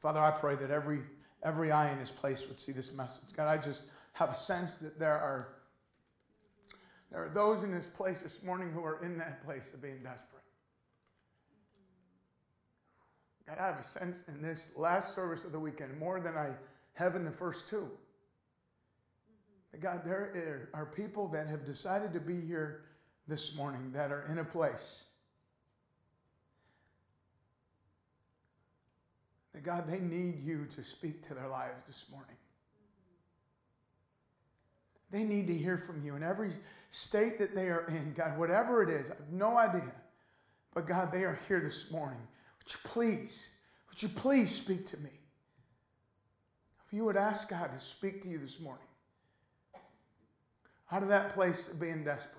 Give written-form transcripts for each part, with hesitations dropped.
Father, I pray that every eye in this place would see this message. God, I just have a sense that there are those in this place this morning who are in that place of being desperate. God, I have a sense in this last service of the weekend, more than I have in the first two. God, there are people that have decided to be here this morning that are in a place that, God, they need you to speak to their lives this morning. They need to hear from you in every state that they are in. God, whatever it is, I have no idea. But God, they are here this morning. Would you please speak to me? If you would ask God to speak to you this morning, out of that place of being desperate.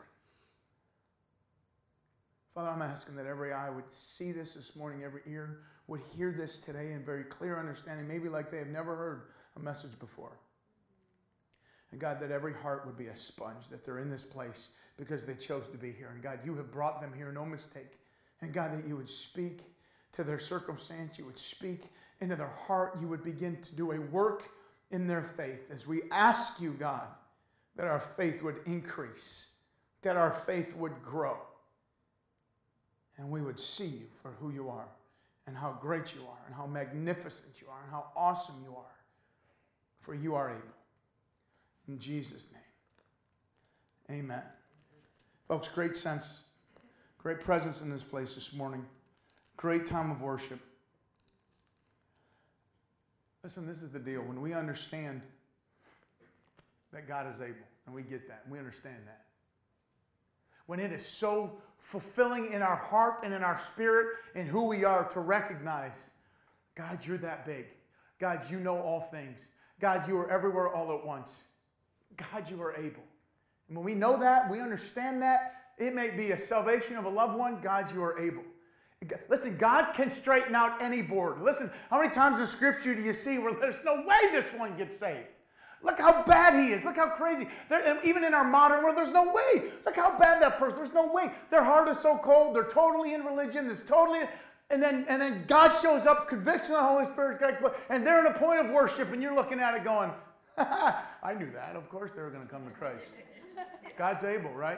Father, I'm asking that every eye would see this morning, every ear would hear this today in very clear understanding, maybe like they have never heard a message before. And God, that every heart would be a sponge, that they're in this place because they chose to be here. And God, you have brought them here, no mistake. And God, that you would speak to their circumstance, you would speak into their heart, you would begin to do a work in their faith as we ask you, God, that our faith would increase, that our faith would grow, and we would see you for who you are and how great you are and how magnificent you are and how awesome you are, for you are able. In Jesus' name, amen. Folks, great sense, great presence in this place this morning, great time of worship. Listen, this is the deal. When we understand that God is able, and we get that, and we understand that. When it is so fulfilling in our heart and in our spirit and who we are to recognize, God, you're that big. God, you know all things. God, you are everywhere all at once. God, you are able. And when we know that, we understand that, it may be a salvation of a loved one, God, you are able. Listen, God can straighten out any board. Listen, how many times in Scripture do you see where there's no way this one gets saved? Look how bad he is. Look how crazy. Even in our modern world, there's no way. Look how bad that person. There's no way. Their heart is so cold. They're totally in religion. It's totally, and then God shows up, conviction of the Holy Spirit, and they're in a point of worship, and you're looking at it going, I knew that. Of course they were going to come to Christ. God's able, right?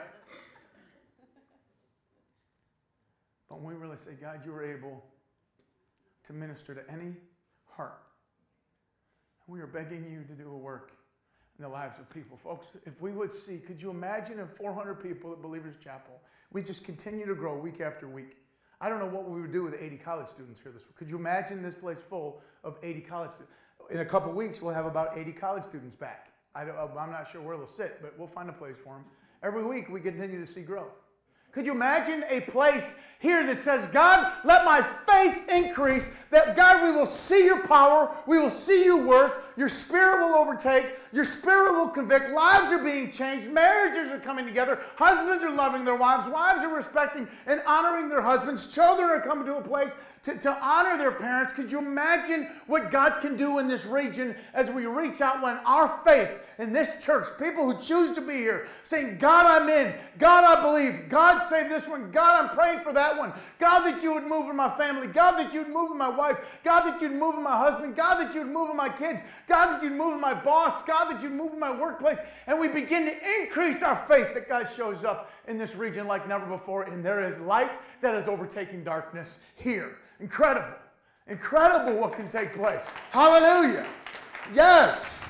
But when we really say, God, you are able to minister to any heart, we are begging you to do a work in the lives of people. Folks, if we would see, could you imagine if 400 people at Believers Chapel, we just continue to grow week after week. I don't know what we would do with 80 college students here this week. Could you imagine this place full of 80 college students? In a couple weeks, we'll have about 80 college students back. I'm not sure where they'll sit, but we'll find a place for them. Every week, we continue to see growth. Could you imagine a place here that says, God, let my faith increase, that God, we will see your power, we will see you work, your spirit will overtake, your spirit will convict, lives are being changed, marriages are coming together, husbands are loving their wives, wives are respecting and honoring their husbands, children are coming to a place to honor their parents. Could you imagine what God can do in this region as we reach out when our faith in this church, people who choose to be here, saying, God, I'm in, God, I believe, God, save this one, God, I'm praying for that one, God, that you would move in my family, God, that you would move in my wife, God, that you'd move in my husband, God, that you'd move in my kids, God, that you'd move in my boss, God, that you'd move in my workplace, and we begin to increase our faith that God shows up in this region like never before, and there is light that is overtaking darkness here. Incredible. Incredible what can take place. Hallelujah. Yes.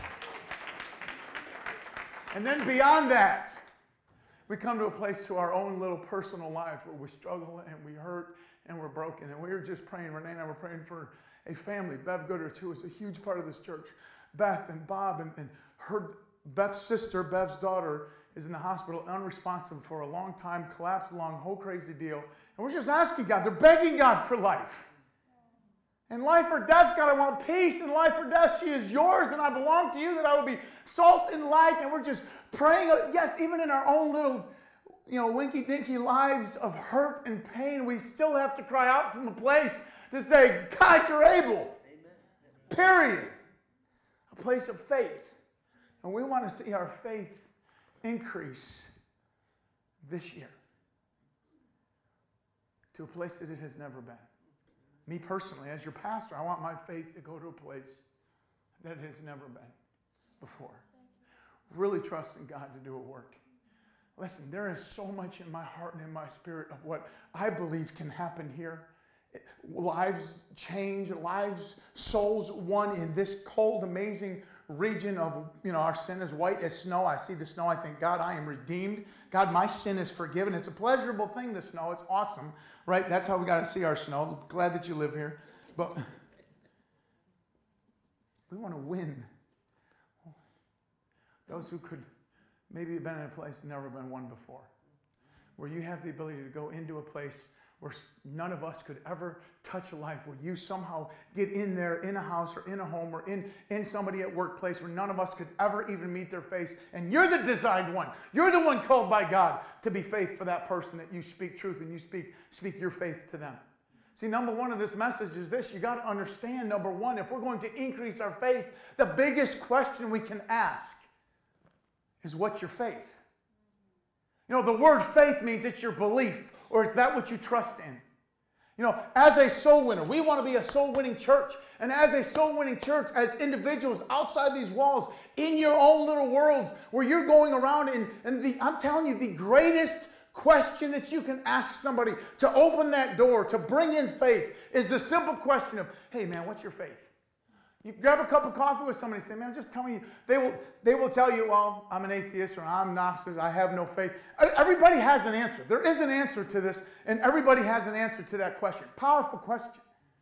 And then beyond that, we come to a place to our own little personal lives where we struggle and we hurt and we're broken. And we were just praying, Renee and I were praying for a family, Bev Goodrich, who is a huge part of this church. Beth and Bob and her, Beth's sister, Bev's daughter, is in the hospital, unresponsive for a long time, collapsed along, whole crazy deal. And we're just asking God, they're begging God for life. And life or death, God, I want peace. And life or death, she is yours, and I belong to you, that I will be salt and light. And we're just praying, yes, even in our own little, winky-dinky lives of hurt and pain, we still have to cry out from a place to say, God, you're able. Amen. Period. A place of faith. And we want to see our faith increase this year to a place that it has never been. Me personally, as your pastor, I want my faith to go to a place that it has never been before. Really trusting God to do a work. Listen, there is so much in my heart and in my spirit of what I believe can happen here. Lives change, lives, souls won in this cold, amazing region of, our sin is white as snow. I see the snow, I think, God, I am redeemed. God, my sin is forgiven. It's a pleasurable thing, the snow. It's awesome, right? That's how we got to see our snow. Glad that you live here. But we want to win. Those who could maybe have been in a place and never been one before, where you have the ability to go into a place where none of us could ever touch a life, where you somehow get in there, in a house or in a home or in somebody at workplace where none of us could ever even meet their face, and you're the designed one. You're the one called by God to be faith for that person, that you speak truth and you speak your faith to them. See, number one of this message is this. You got to understand, number one, if we're going to increase our faith, the biggest question we can ask is, what's your faith? The word faith means it's your belief, or it's that what you trust in. As a soul winner, we want to be a soul-winning church. And as a soul-winning church, as individuals outside these walls, in your own little worlds, where you're going around, I'm telling you, the greatest question that you can ask somebody to open that door, to bring in faith, is the simple question of, hey man, what's your faith? You grab a cup of coffee with somebody and say, man, just tell me. They will tell you, well, I'm an atheist, or I'm Gnostic, I have no faith. Everybody has an answer. There is an answer to this, and everybody has an answer to that question. Powerful question.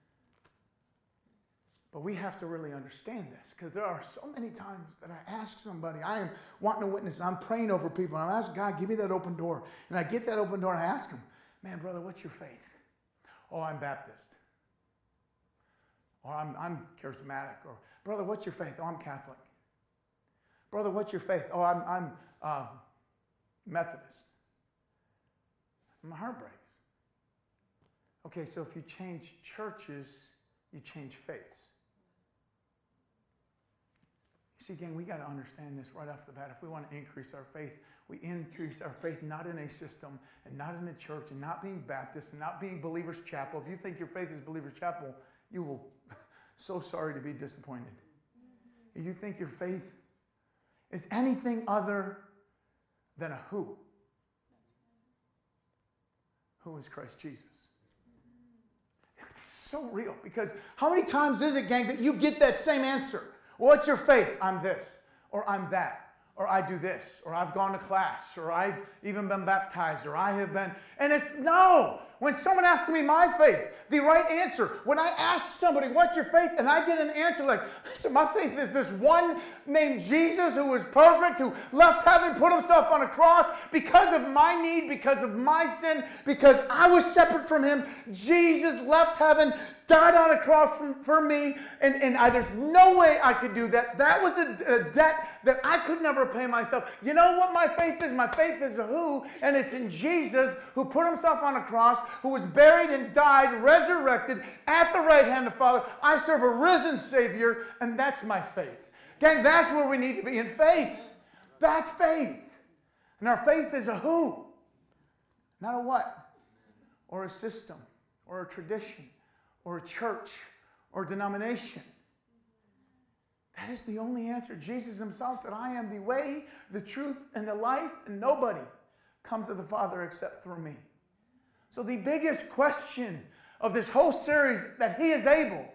But we have to really understand this, because there are so many times that I ask somebody, I am wanting to witness, I'm praying over people, and I'm asking God, give me that open door. And I get that open door, and I ask him, man, brother, what's your faith? Oh, I'm Baptist. Or I'm charismatic. Or, brother, what's your faith? Oh, I'm Catholic. Brother, what's your faith? Oh, I'm Methodist. My heart breaks. Okay, so if you change churches, you change faiths. You see, gang, we got to understand this right off the bat. If we want to increase our faith, we increase our faith not in a system and not in a church and not being Baptist and not being Believer's Chapel. If you think your faith is Believer's Chapel, you will so sorry to be disappointed. If you think your faith is anything other than a who is Christ Jesus. It's so real, because how many times is it, gang, that you get that same answer? What's your faith? I'm this, or I'm that, or I do this, or I've gone to class, or I've even been baptized, or I have been, and it's no. When someone asks me my faith, the right answer, when I ask somebody, what's your faith? And I get an answer like, listen, my faith is this one named Jesus who was perfect, who left heaven, put himself on a cross because of my need, because of my sin, because I was separate from him. Jesus left heaven, died on a cross for me, and there's no way I could do that. That was a debt that I could never pay myself. You know what my faith is? My faith is a who, and it's in Jesus, who put himself on a cross, who was buried and died, resurrected at the right hand of the Father. I serve a risen Savior, and that's my faith. Gang, that's where we need to be in faith. That's faith. And our faith is a who, not a what, or a system, or a tradition, or a church, or denomination. That is the only answer. Jesus himself said, I am the way, the truth, and the life, and nobody comes to the Father except through me. So the biggest question of this whole series, that he is able,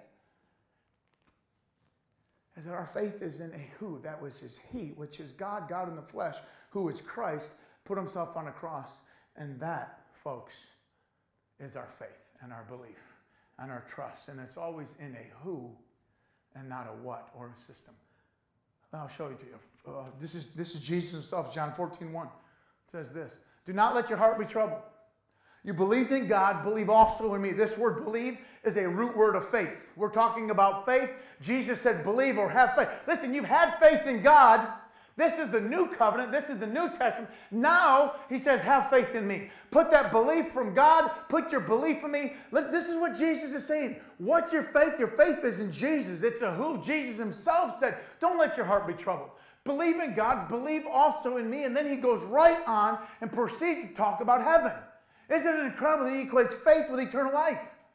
is that our faith is in a who, that which is he, which is God, God in the flesh, who is Christ, put himself on a cross. And that, folks, is our faith and our belief and our trust. And it's always in a who and not a what or a system. I'll show it to you. This is Jesus himself, John 14:1. It says this, do not let your heart be troubled. You believed in God, believe also in me. This word believe is a root word of faith. We're talking about faith. Jesus said believe or have faith. Listen, you've had faith in God. This is the new covenant. This is the New Testament. Now, he says, have faith in me. Put that belief from God. Put your belief in me. This is what Jesus is saying. What's your faith? Your faith is in Jesus. It's a who. Jesus himself said, don't let your heart be troubled. Believe in God. Believe also in me. And then he goes right on and proceeds to talk about heaven. Isn't it incredible that he equates faith with eternal life?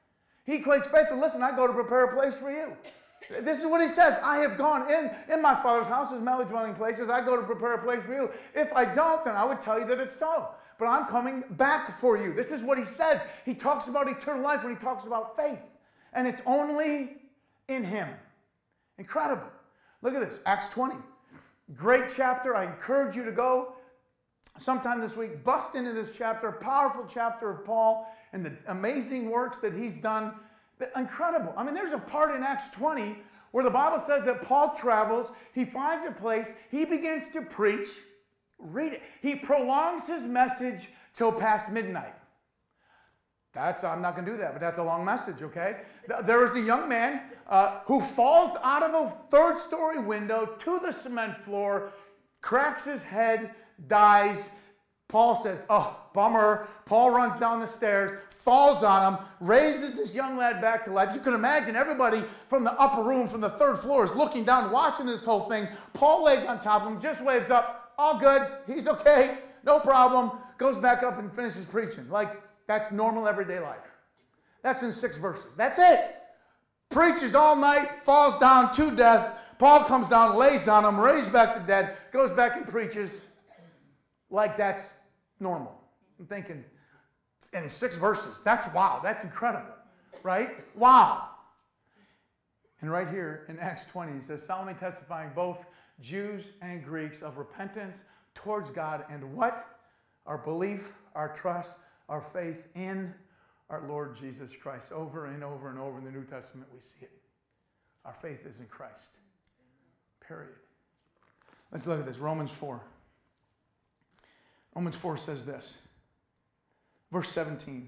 He equates faith with, listen, I go to prepare a place for you. This is what he says. I have gone in my Father's house, there's many dwelling places. I go to prepare a place for you. If I don't, then I would tell you that it's so. But I'm coming back for you. This is what he says. He talks about eternal life when he talks about faith. And it's only in him. Incredible. Look at this, Acts 20. Great chapter. I encourage you to go sometime this week. Bust into this chapter, powerful chapter of Paul and the amazing works that he's done. Incredible. I mean, there's a part in Acts 20 where the Bible says that Paul travels, he finds a place, he begins to preach. Read it. He prolongs his message till past midnight. I'm not going to do that, but that's a long message, okay? There is a young man who falls out of a third-story window to the cement floor, cracks his head, dies. Paul says, oh, bummer. Paul runs down the stairs, falls on him, raises this young lad back to life. You can imagine everybody from the upper room, from the third floor, is looking down, watching this whole thing. Paul lays on top of him, just waves up, all good, he's okay, no problem, goes back up and finishes preaching. Like, that's normal everyday life. That's in 6 verses. That's it. Preaches all night, falls down to death. Paul comes down, lays on him, raised back to dead, goes back and preaches like that's normal. I'm thinking, in 6 verses, that's wow, that's incredible, right? Wow. And right here in Acts 20, he says, solemnly testifying both Jews and Greeks of repentance towards God and what? Our belief, our trust, our faith in our Lord Jesus Christ. Over and over and over in the New Testament we see it. Our faith is in Christ. Period. Let's look at this. Romans 4. Romans 4 says this. Verse 17.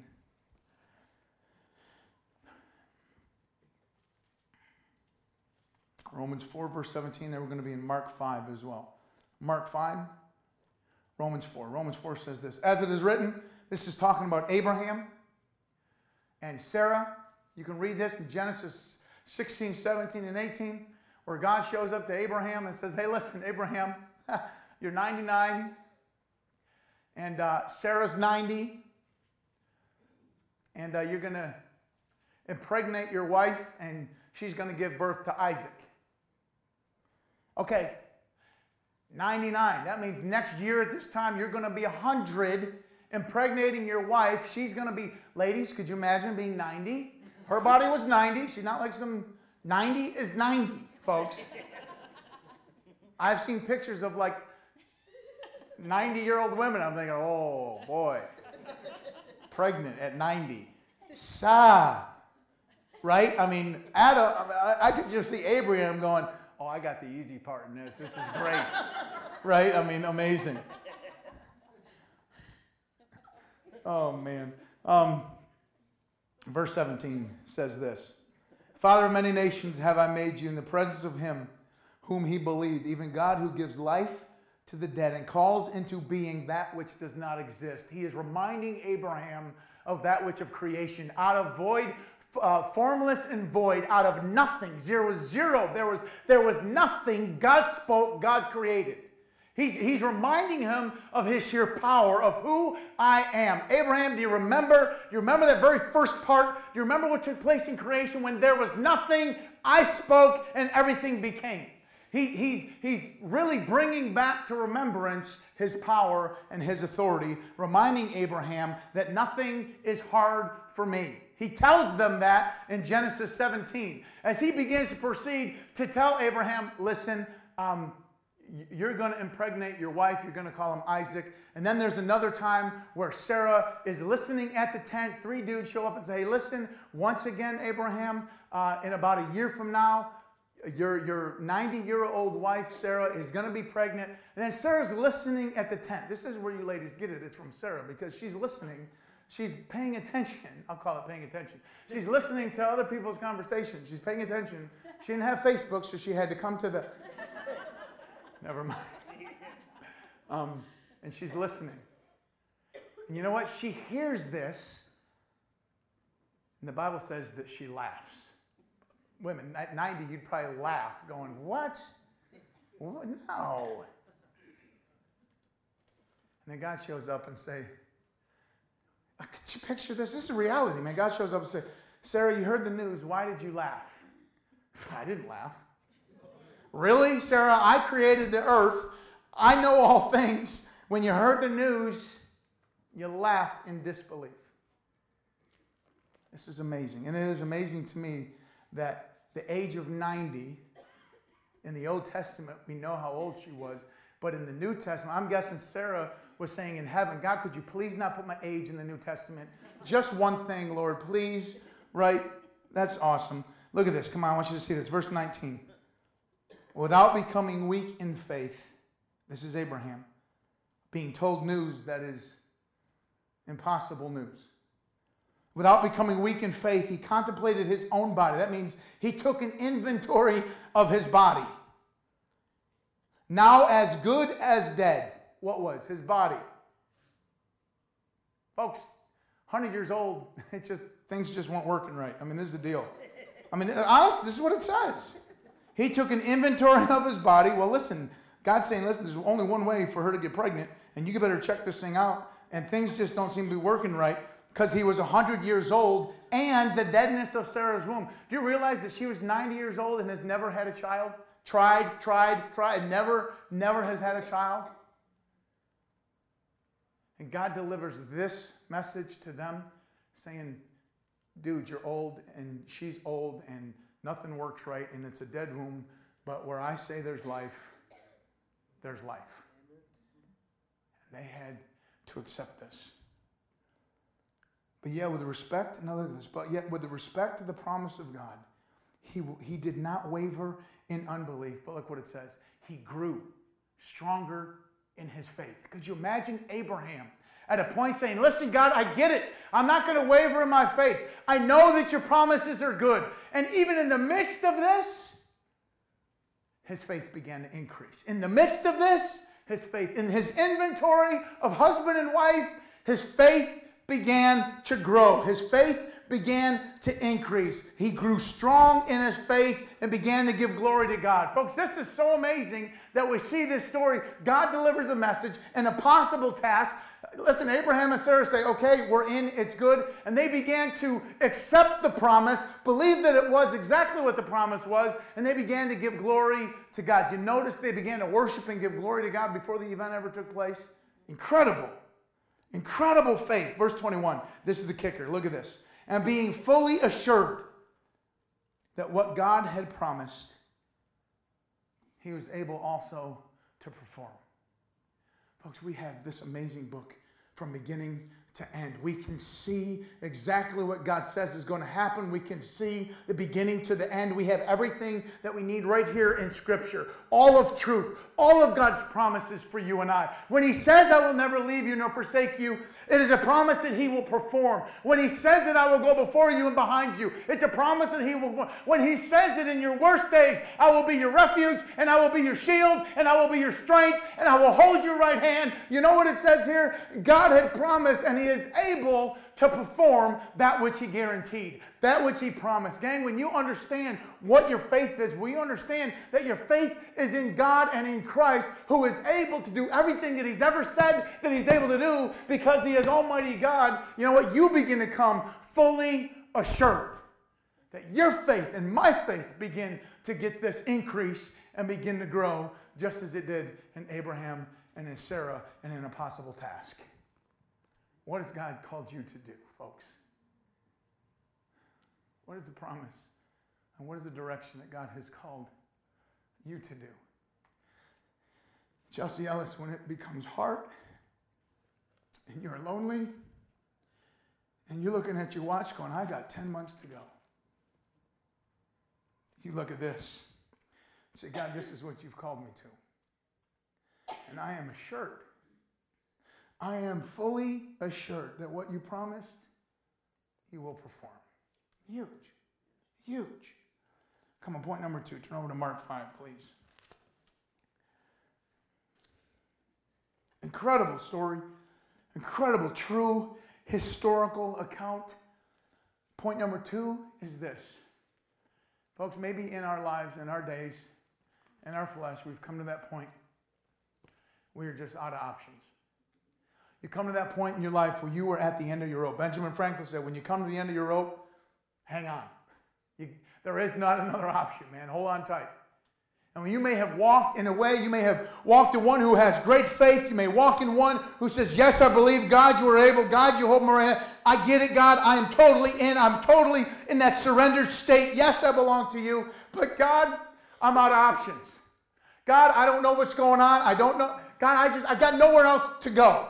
Romans 4, verse 17. Then we're going to be in Mark 5 as well. Mark 5, Romans 4. Romans 4 says this. As it is written, this is talking about Abraham and Sarah. You can read this in Genesis 16, 17, and 18, where God shows up to Abraham and says, hey, listen, Abraham, you're 99, and Sarah's 90, and you're going to impregnate your wife, and she's going to give birth to Isaac. Okay, 99. That means next year at this time, you're going to be 100, impregnating your wife. She's going to be, ladies, could you imagine being 90? Her body was 90. She's not like some, 90 is 90, folks. I've seen pictures of like 90-year-old women. I'm thinking, oh, boy. Pregnant at 90. Right? I mean, I could just see Abraham going, oh, I got the easy part in this. This is great. Right? I mean, amazing. Oh, man. Verse 17 says this. Father of many nations have I made you in the presence of him whom he believed, even God who gives life to the dead and calls into being that which does not exist. He is reminding Abraham of that which of creation, out of void, formless and void, out of nothing. There was zero. There was nothing. God spoke, God created. He's reminding him of his sheer power, of who I am. Abraham, do you remember? Do you remember that very first part? Do you remember what took place in creation when there was nothing? I spoke and everything became. He's really bringing back to remembrance his power and his authority, reminding Abraham that nothing is hard for me. He tells them that in Genesis 17. As he begins to proceed to tell Abraham, listen, you're going to impregnate your wife. You're going to call him Isaac. And then there's another time where Sarah is listening at the tent. 3 dudes show up and say, hey, listen, once again, Abraham, in about a year from now, your 90-year-old wife, Sarah, is going to be pregnant. And then Sarah's listening at the tent. This is where you ladies get it. It's from Sarah because she's listening. She's paying attention. I'll call it paying attention. She's listening to other people's conversations. She's paying attention. She didn't have Facebook, so she had to come to the... Never mind. And she's listening. And you know what? She hears this, and the Bible says that she laughs. Women, at 90, you'd probably laugh, going, what? No. And then God shows up and say, could you picture this? This is reality, man. God shows up and Sarah, you heard the news. Why did you laugh? I didn't laugh. Really, Sarah? I created the earth. I know all things. When you heard the news, you laughed in disbelief. This is amazing. And it is amazing to me that the age of 90, in the Old Testament, we know how old she was. But in the New Testament, I'm guessing Sarah was saying in heaven, God, could you please not put my age in the New Testament? Just one thing, Lord, please. Right? That's awesome. Look at this. Come on, I want you to see this. Verse 19. Without becoming weak in faith, this is Abraham, being told news that is impossible news. Without becoming weak in faith, he contemplated his own body. That means he took an inventory of his body. Now as good as dead. What was? His body. Folks, 100 years old, things just weren't working right. I mean, this is the deal. I mean, honestly, this is what it says. He took an inventory of his body. Well, listen, God's saying, listen, there's only one way for her to get pregnant, and you better check this thing out. And things just don't seem to be working right because he was 100 years old and the deadness of Sarah's womb. Do you realize that she was 90 years old and has never had a child? Tried, never has had a child? And God delivers this message to them saying, dude, you're old and she's old and nothing works right and it's a dead womb, but where I say there's life, there's life. And they had to accept this. But yet with respect, now look at this, but yet with the respect to the promise of God, he did not waver in unbelief. But look what it says. He grew stronger in his faith. Could you imagine Abraham at a point saying, listen, God, I get it. I'm not going to waver in my faith. I know that your promises are good. And even in the midst of this, his faith began to increase. In the midst of this, his faith, in his inventory of husband and wife, his faith began to grow. His faith began to increase. He grew strong in his faith and began to give glory to God. Folks, this is so amazing that we see this story. God delivers a message, an impossible task. Listen, Abraham and Sarah say, okay, we're in, it's good. And they began to accept the promise, believe that it was exactly what the promise was, and they began to give glory to God. You notice they began to worship and give glory to God before the event ever took place? Incredible. Incredible faith. Verse 21. This is the kicker. Look at this. And being fully assured that what God had promised, he was able also to perform. Folks, we have this amazing book from beginning to end. We can see exactly what God says is going to happen. We can see the beginning to the end. We have everything that we need right here in Scripture. All of truth, all of God's promises for you and I. When he says, I will never leave you nor forsake you, it is a promise that he will perform. When he says that I will go before you and behind you, it's a promise that he will. When he says that in your worst days, I will be your refuge and I will be your shield and I will be your strength and I will hold your right hand. You know what it says here? God had promised and he is able to perform that which he guaranteed, that which he promised. Gang, when you understand what your faith is, when you understand that your faith is in God and in Christ, who is able to do everything that he's ever said that he's able to do because he is Almighty God, you know what? You begin to come fully assured that your faith and my faith begin to get this increase and begin to grow just as it did in Abraham and in Sarah in an impossible task. What has God called you to do, folks? What is the promise? And what is the direction that God has called you to do? Chelsea Ellis, when it becomes hard and you're lonely and you're looking at your watch going, I got 10 months to go. You look at this and say, God, this is what you've called me to. And I am assured. I am fully assured that what you promised, you will perform. Huge. Huge. Come on, point number 2. Turn over to Mark 5, please. Incredible story. Incredible, true, historical account. Point number 2 is this. Folks, maybe in our lives, in our days, in our flesh, we've come to that point where you're just out of options. You come to that point in your life where you are at the end of your rope. Benjamin Franklin said, when you come to the end of your rope, hang on. There is not another option, man. Hold on tight. And you may have walked in a way, you may have walked in one who has great faith. You may walk in one who says, yes, I believe. God, you are able. God, you hold my right hand. I get it, God. I am totally in. I'm totally in that surrendered state. Yes, I belong to you. But God, I'm out of options. God, I don't know what's going on. I don't know. God, I've got nowhere else to go.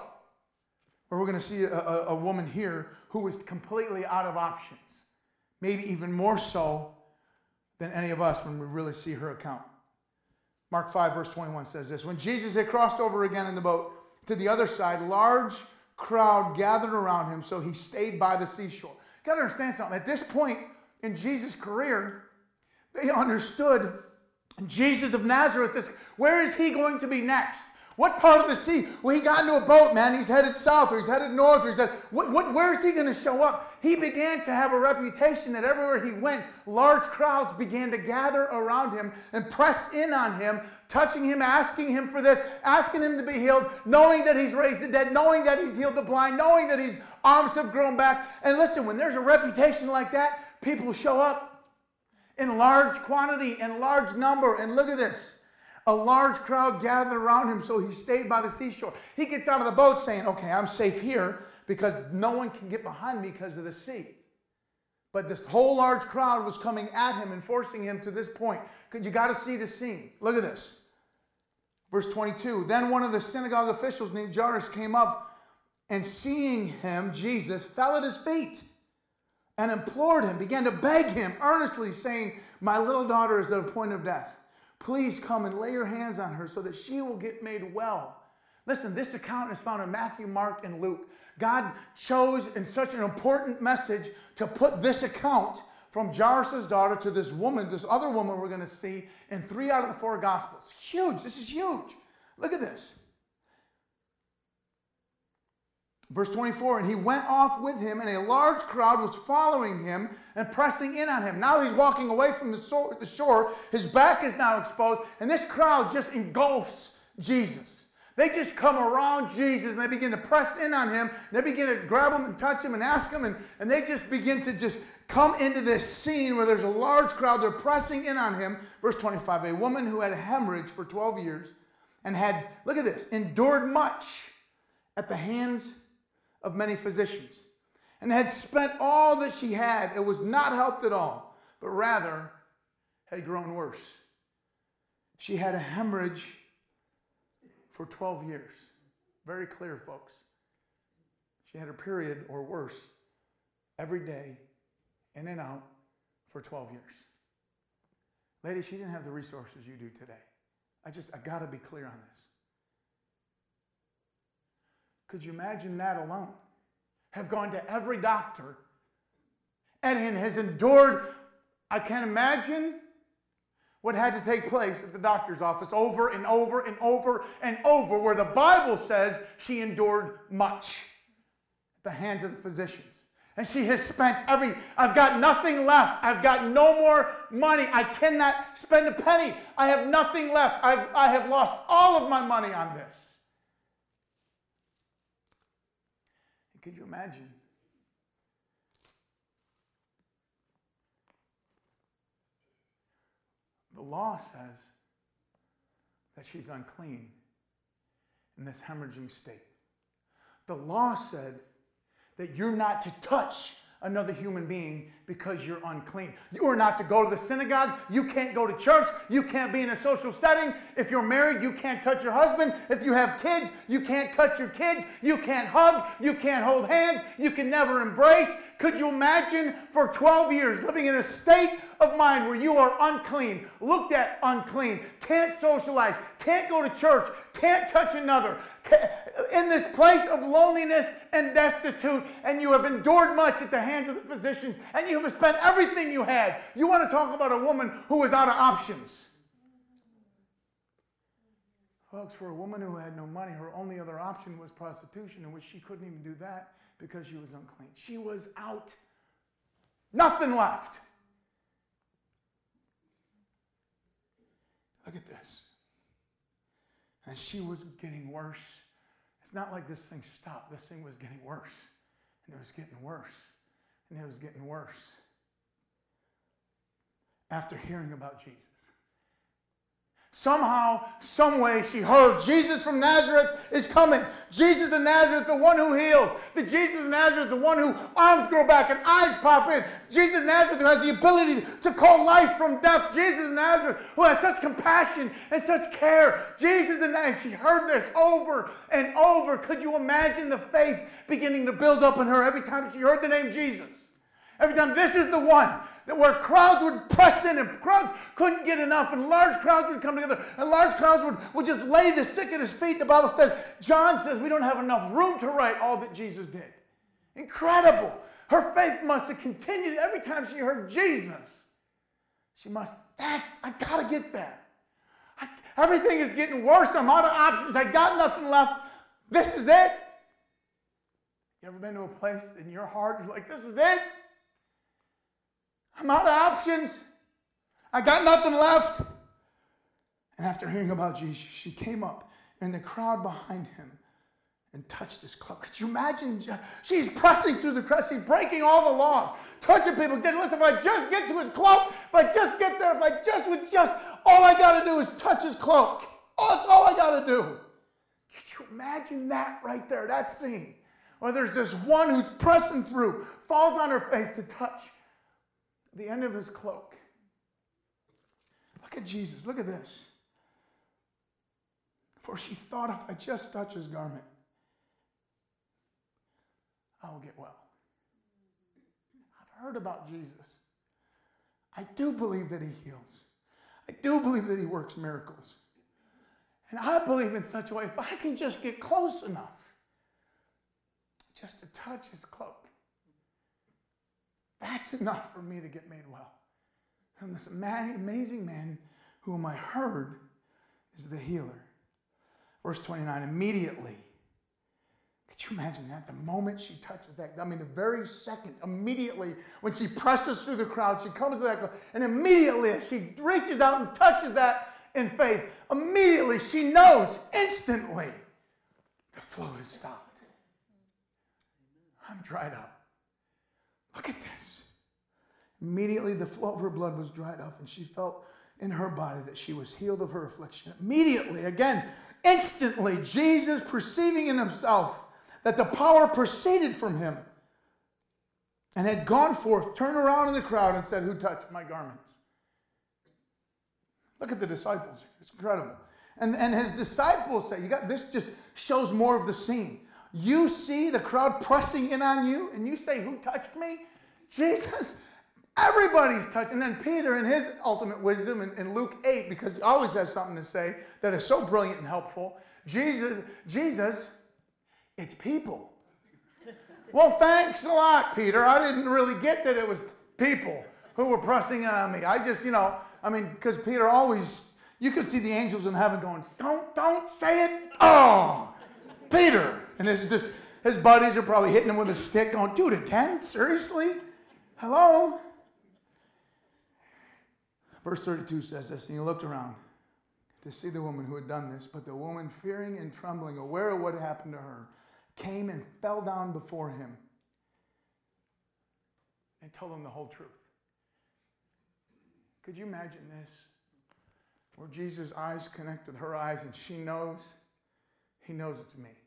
Or we're going to see a woman here who is completely out of options. Maybe even more so than any of us when we really see her account. Mark 5, verse 21 says this. When Jesus had crossed over again in the boat to the other side, a large crowd gathered around him, so he stayed by the seashore. You got to understand something. At this point in Jesus' career, they understood Jesus of Nazareth. Where is he going to be next? What part of the sea? Well, he got into a boat, man. He's headed south, or he's headed north, or he's headed... Where is he going to show up? He began to have a reputation that everywhere he went, large crowds began to gather around him and press in on him, touching him, asking him for this, asking him to be healed, knowing that he's raised the dead, knowing that he's healed the blind, knowing that his arms have grown back. And listen, when there's a reputation like that, people show up in large quantity and large number. And look at this. A large crowd gathered around him, so he stayed by the seashore. He gets out of the boat saying, okay, I'm safe here because no one can get behind me because of the sea. But this whole large crowd was coming at him and forcing him to this point. You got to see the scene. Look at this. Verse 22, then one of the synagogue officials named Jairus came up and seeing him, Jesus, fell at his feet and implored him, began to beg him earnestly, saying, my little daughter is at a point of death. Please come and lay your hands on her so that she will get made well. Listen, this account is found in Matthew, Mark, and Luke. God chose in such an important message to put this account from Jairus' daughter to this woman, this other woman we're going to see in 3 out of the 4 Gospels. Huge. This is huge. Look at this. Verse 24, and he went off with him, and a large crowd was following him and pressing in on him. Now he's walking away from the shore. His back is now exposed, and this crowd just engulfs Jesus. They just come around Jesus, and they begin to press in on him. They begin to grab him and touch him and ask him, and they just begin to just come into this scene where there's a large crowd. They're pressing in on him. Verse 25, a woman who had a hemorrhage for 12 years and had, look at this, endured much at the hands of many physicians, and had spent all that she had. It was not helped at all, but rather had grown worse. She had a hemorrhage for 12 years. Very clear, folks. She had her period or worse every day, in and out, for 12 years. Ladies, she didn't have the resources you do today. I got to be clear on this. Could you imagine that alone? Have gone to every doctor and has endured. I can't imagine what had to take place at the doctor's office over and over and over and over, where the Bible says she endured much at the hands of the physicians. And she has spent I've got nothing left. I've got no more money. I cannot spend a penny. I have nothing left. I have lost all of my money on this. Could you imagine? The law says that she's unclean in this hemorrhaging state. The law said that you're not to touch another human being because you're unclean. You are not to go to the synagogue. You can't go to church. You can't be in a social setting. If you're married, you can't touch your husband. If you have kids, you can't touch your kids. You can't hug. You can't hold hands. You can never embrace. Could you imagine for 12 years living in a state of mind where you are unclean, looked at unclean, can't socialize, can't go to church, can't touch another, in this place of loneliness and destitute, and you have endured much at the hands of the physicians, and you have spent everything you had. You want to talk about a woman who was out of options. Folks, for a woman who had no money, her only other option was prostitution, in which she couldn't even do that because she was unclean. She was out. Nothing left. Look at this. And she was getting worse. It's not like this thing stopped. This thing was getting worse. And it was getting worse. And it was getting worse. after hearing about Jesus. Somehow, some way, she heard Jesus from Nazareth is coming. Jesus of Nazareth, the one who heals. The Jesus of Nazareth, the one who arms grow back and eyes pop in. Jesus of Nazareth, who has the ability to call life from death. Jesus of Nazareth, who has such compassion and such care. Jesus of Nazareth, she heard this over and over. Could you imagine the faith beginning to build up in her every time she heard the name Jesus? Every time, this is the one. That where crowds would press in and crowds couldn't get enough and large crowds would come together and large crowds would just lay the sick at his feet. The Bible says, John says, we don't have enough room to write all that Jesus did. Incredible. Her faith must have continued every time she heard Jesus. She must, I got to get there. Everything is getting worse. I'm out of options. I got nothing left. This is it. You ever been to a place in your heart, you're like, this is it? I'm out of options. I got nothing left. And after hearing about Jesus, she came up in the crowd behind him and touched his cloak. Could you imagine? She's pressing through the crowd. She's breaking all the laws, touching people. Listen, if I just get to his cloak, if I just get there, all I got to do is touch his cloak. That's all I got to do. Could you imagine that right there, that scene? Or there's this one who's pressing through, falls on her face to touch the end of his cloak. Look at Jesus. Look at this. For she thought, if I just touch his garment, I will get well. I've heard about Jesus. I do believe that he heals. I do believe that he works miracles. And I believe in such a way, if I can just get close enough just to touch his cloak, that's enough for me to get made well. And this amazing man whom I heard is the healer. Verse 29, immediately. Could you imagine that? The moment she touches that, the very second, immediately, when she presses through the crowd, she comes to that, and immediately she reaches out and touches that in faith. Immediately, she knows instantly the flow has stopped. I'm dried up. Look at this. Immediately the flow of her blood was dried up, and she felt in her body that she was healed of her affliction. Immediately, again, instantly, Jesus, perceiving in himself that the power proceeded from him and had gone forth, turned around in the crowd and said, who touched my garments? Look at the disciples here. It's incredible. And his disciples say, this just shows more of the scene. You see the crowd pressing in on you, and you say, who touched me? Jesus. Everybody's touched. And then Peter, in his ultimate wisdom, in Luke 8, because he always has something to say that is so brilliant and helpful. Jesus, it's people. Well, thanks a lot, Peter. I didn't really get that it was people who were pressing in on me. I just, because Peter always, you could see the angels in heaven going, don't say it. Oh, Peter. And his buddies are probably hitting him with a stick going, dude, again? Seriously? Hello? Verse 32 says this, and he looked around to see the woman who had done this. But the woman, fearing and trembling, aware of what had happened to her, came and fell down before him and told him the whole truth. Could you imagine this? Where Jesus' eyes connect with her eyes, and he knows it's me.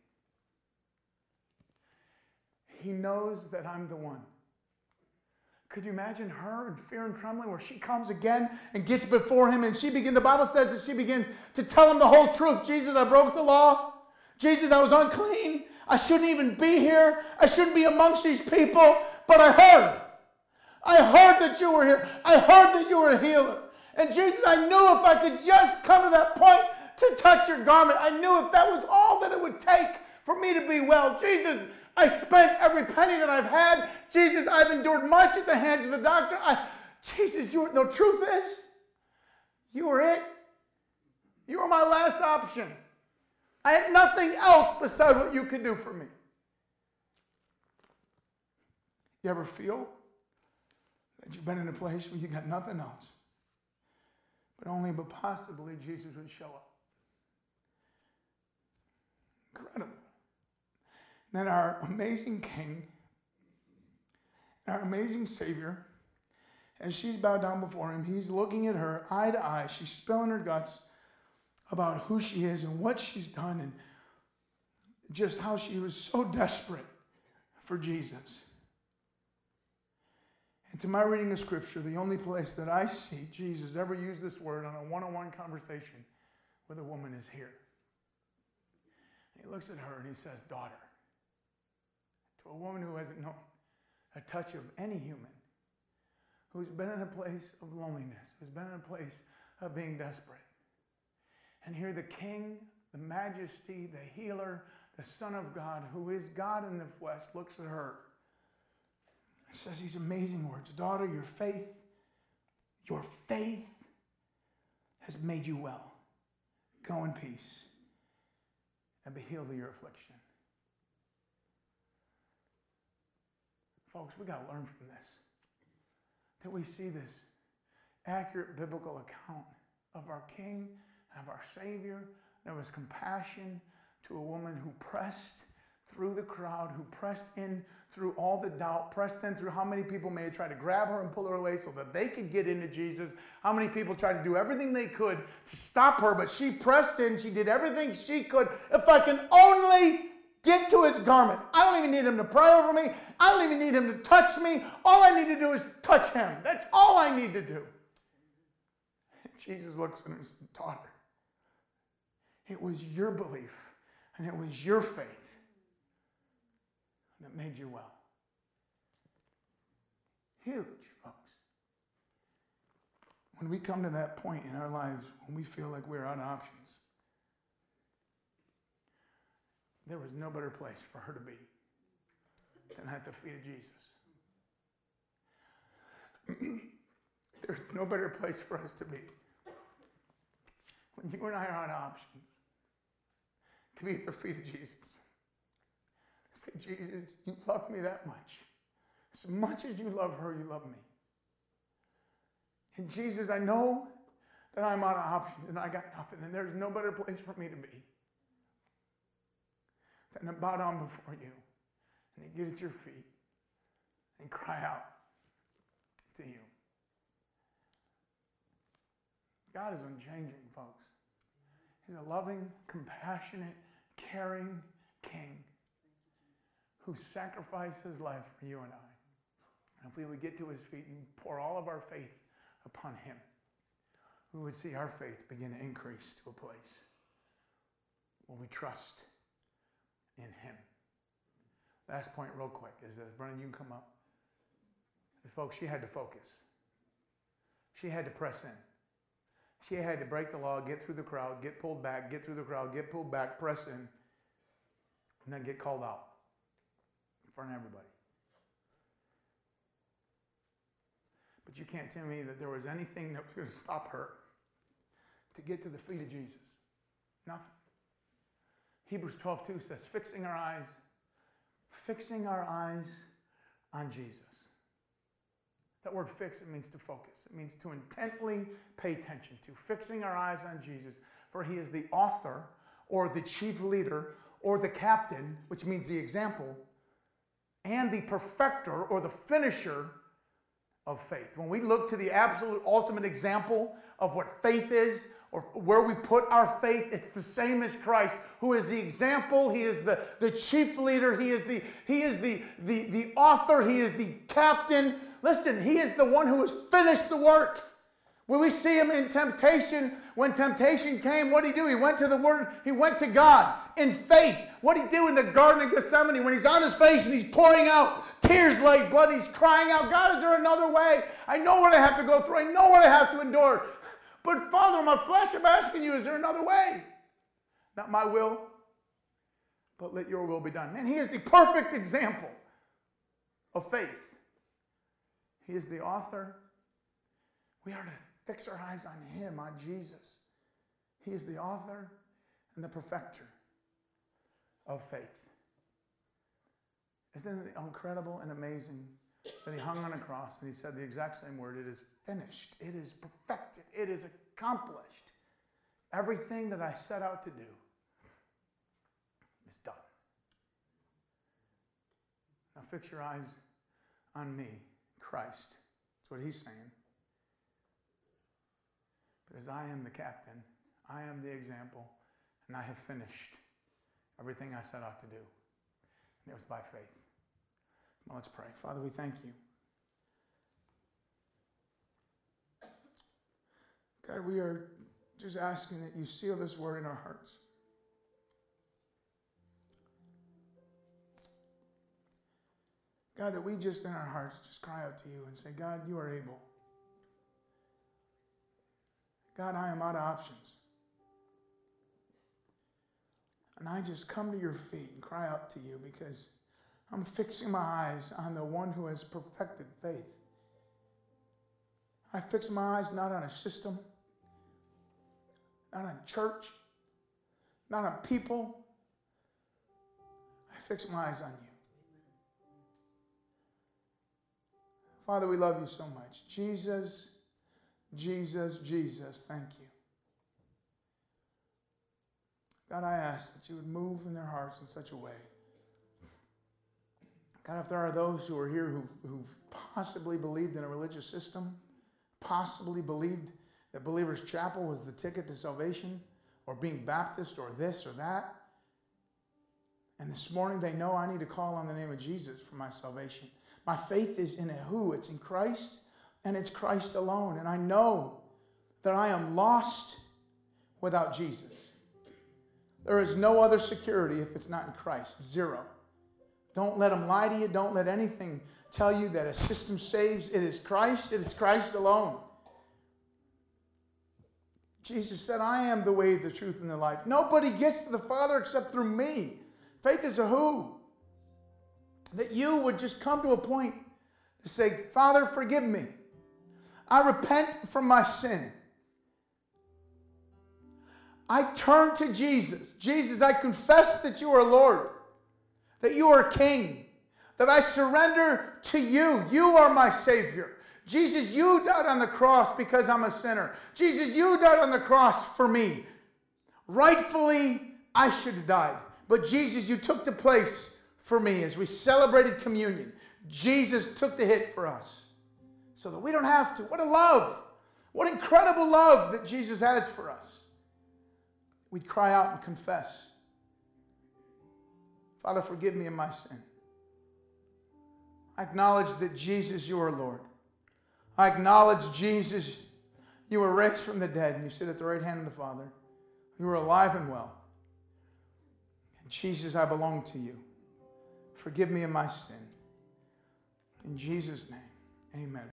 He knows that I'm the one. Could you imagine her in fear and trembling where she comes again and gets before him and the Bible says that she begins to tell him the whole truth. Jesus, I broke the law. Jesus, I was unclean. I shouldn't even be here. I shouldn't be amongst these people. But I heard that you were here. I heard that you were a healer. And Jesus, I knew if I could just come to that point to touch your garment, I knew if that was all that it would take for me to be well. Jesus, I spent every penny that I've had. Jesus, I've endured much at the hands of the doctor. Jesus, the truth is, you were it. You were my last option. I had nothing else beside what you could do for me. You ever feel that you've been in a place where you got nothing else, but possibly Jesus would show up? Incredible. Then our amazing King, our amazing Savior, As she's bowed down before him, he's looking at her eye to eye. She's spilling her guts about who she is and what she's done and just how she was so desperate for Jesus. And to my reading of Scripture, the only place that I see Jesus ever use this word on a one-on-one conversation with a woman is here. He looks at her and he says, daughter, to a woman who hasn't known a touch of any human, who's been in a place of loneliness, who's been in a place of being desperate. And here the King, the Majesty, the Healer, the Son of God, who is God in the flesh, looks at her and says these amazing words, daughter, your faith has made you well. Go in peace and be healed of your affliction. Folks, we got to learn from this. That we see this accurate biblical account of our King, of our Savior. There was compassion to a woman who pressed through the crowd, who pressed in through all the doubt, pressed in through how many people may have tried to grab her and pull her away so that they could get into Jesus. How many people tried to do everything they could to stop her, but she pressed in. She did everything she could. If I can only get to his garment. I don't even need him to pray over me. I don't even need him to touch me. All I need to do is touch him. That's all I need to do. And Jesus looks at her and says, daughter, it was your belief and it was your faith that made you well. Huge, folks. When we come to that point in our lives when we feel like we're out of options, there was no better place for her to be than at the feet of Jesus. There's no better place for us to be when you and I are out of options, to be at the feet of Jesus. Say, Jesus, you love me that much. As much as you love her, you love me. And Jesus, I know that I'm out of options and I got nothing, and there's no better place for me to be than to bow down before you and to get at your feet and cry out to you. God is unchanging, folks. He's a loving, compassionate, caring King who sacrificed his life for you and I. And if we would get to his feet and pour all of our faith upon him, we would see our faith begin to increase to a place where we trust in him. Last point real quick is that, Brennan, you can come up. Folks, she had to focus. She had to press in. She had to break the law, get through the crowd, get pulled back, get through the crowd, get pulled back, press in, and then get called out in front of everybody. But you can't tell me that there was anything that was going to stop her to get to the feet of Jesus. Nothing. Hebrews 12:2 says, fixing our eyes on Jesus. That word fix, it means to focus. It means to intently pay attention to. Fixing our eyes on Jesus, for he is the author or the chief leader or the captain, which means the example, and the perfecter or the finisher of faith. When we look to the absolute ultimate example of what faith is, or where we put our faith, it's the same as Christ, who is the example. He is the chief leader. He is the author. He is the captain. Listen, he is the one who has finished the work. When we see him in temptation, when temptation came, what did he do? He went to the Word. He went to God in faith. What did he do in the Garden of Gethsemane when he's on his face and he's pouring out tears like blood? He's crying out, God, is there another way? I know what I have to go through. I know what I have to endure. But Father, my flesh, I'm asking you, is there another way? Not my will, but let your will be done. Man, he is the perfect example of faith. He is the author. We are to fix our eyes on him, on Jesus. He is the author and the perfecter of faith. Isn't it incredible and amazing that he hung on a cross and he said the exact same word? It is finished. It is perfected. It is accomplished. Everything that I set out to do is done. Now fix your eyes on me, Christ. That's what he's saying. Because I am the captain. I am the example. And I have finished everything I set out to do. And it was by faith. Well, let's pray. Father, we thank you. God, we are just asking that you seal this word in our hearts. God, that we just in our hearts just cry out to you and say, God, you are able. God, I am out of options. And I just come to your feet and cry out to you because I'm fixing my eyes on the one who has perfected faith. I fix my eyes not on a system, not on church, not on people. I fix my eyes on you. Father, we love you so much. Jesus, Jesus, Jesus, thank you. God, I ask that you would move in their hearts in such a way. God, if there are those who are here who've possibly believed in a religious system, possibly believed that Believer's Chapel was the ticket to salvation, or being Baptist, or this or that, and this morning they know I need to call on the name of Jesus for my salvation. My faith is in a who? It's in Christ, and it's Christ alone. And I know that I am lost without Jesus. There is no other security if it's not in Christ. Zero. Don't let them lie to you. Don't let anything tell you that a system saves. It is Christ. It is Christ alone. Jesus said, I am the way, the truth, and the life. Nobody gets to the Father except through me. Faith is a who. That you would just come to a point to say, Father, forgive me. I repent from my sin. I turn to Jesus. Jesus, I confess that you are Lord, that you are King, that I surrender to you. You are my Savior. Jesus, you died on the cross because I'm a sinner. Jesus, you died on the cross for me. Rightfully, I should have died. But Jesus, you took the place for me as we celebrated communion. Jesus took the hit for us so that we don't have to. What a love. What incredible love that Jesus has for us. We'd cry out and confess. Father, forgive me of my sin. I acknowledge that Jesus, you are Lord. I acknowledge, Jesus, you were raised from the dead and you sit at the right hand of the Father. You are alive and well. And Jesus, I belong to you. Forgive me of my sin. In Jesus' name, amen.